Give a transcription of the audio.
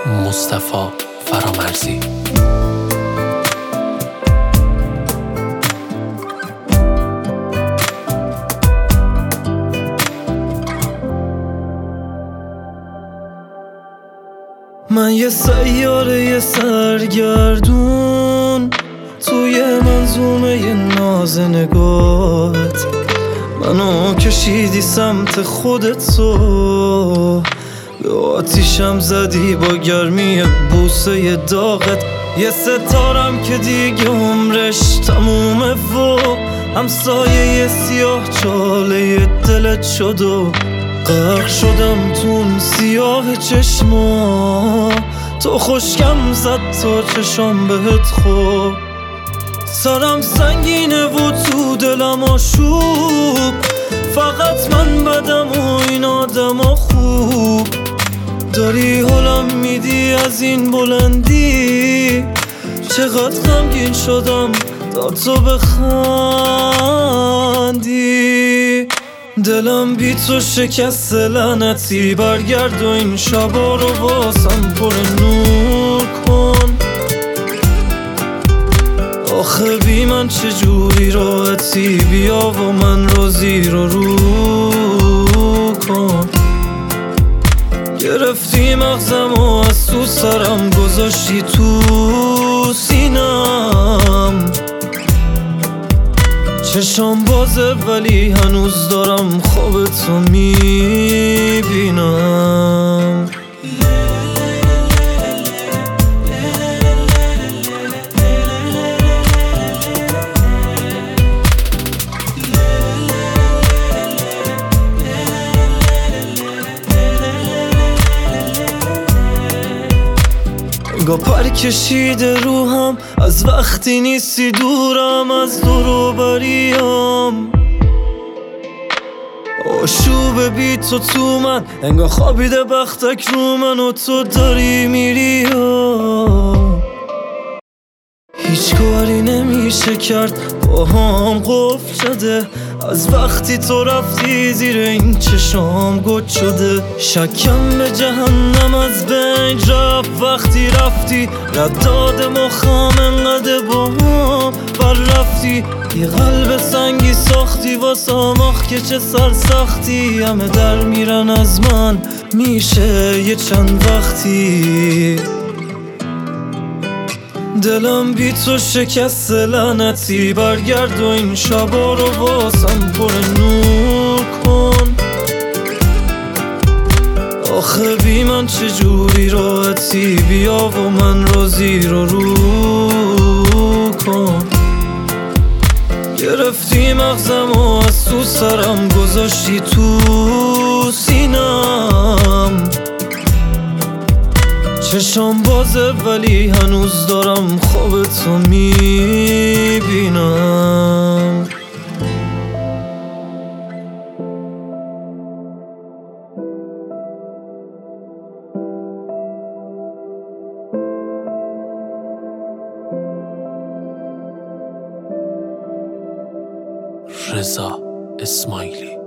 مصطفی فرامرزی. من یه سیاره سرگردون توی منظومه ناز نگاهت، منو کشیدی سمت خودتو، به آتیشم زدی با گرمی بوسه داغت. یه ستارم که دیگه عمرش تمومه و همسایه سیاه چاله دلت شد و غرق شدم تون سیاه چشما. تو خشکم زد تا چشام بهت خوب، سرم سنگینه و تو دلم آشوب، فقط من بدم و این آدم خوب. داری حالم میدی از این بلندی، چقدر غمگین شدم تا تو بخندی. دلم بی تو شکست لعنتی، برگرد و این شبا رو واسم پر نور کن. آخه بی من چجوری راحتی، بیا و من رو زیر و رو کن. گرفتی مغزم و از تو سرم گذاشتی تو سینم. چشام بازه ولی هنوز دارم خوابتو میبینم. انگار پر کشیده روحم از وقتی نیستی دورم، از دور و بریام آشوب بی تو من، انگار خوابیده بختک رو من و تو داری میری. هیچ کاری نمیشه کرد، با هم قفل شده از وقتی تو رفتی، زیر این چشام گد شده. شکم به جهنم از بین رفت وقتی رفتی، رداد مخم انقدر با هم بر رفتی. یه قلب سنگی ساختی واسم، آخ که چه سرسختی. همه در میرن از من، میشه یه چند وقتی. دلم بی تو شکست لعنتی، برگرد و این شبا رو واسم پر نور کن. آخه بی من چجوری راحتی، بیا و من رو زیر و رو کن. گرفتی مغزم و از تو سرم گذاشتی تو سینم. چشام بازه ولی هنوز دارم خوابتو میبینم. رضا اسماعیلی.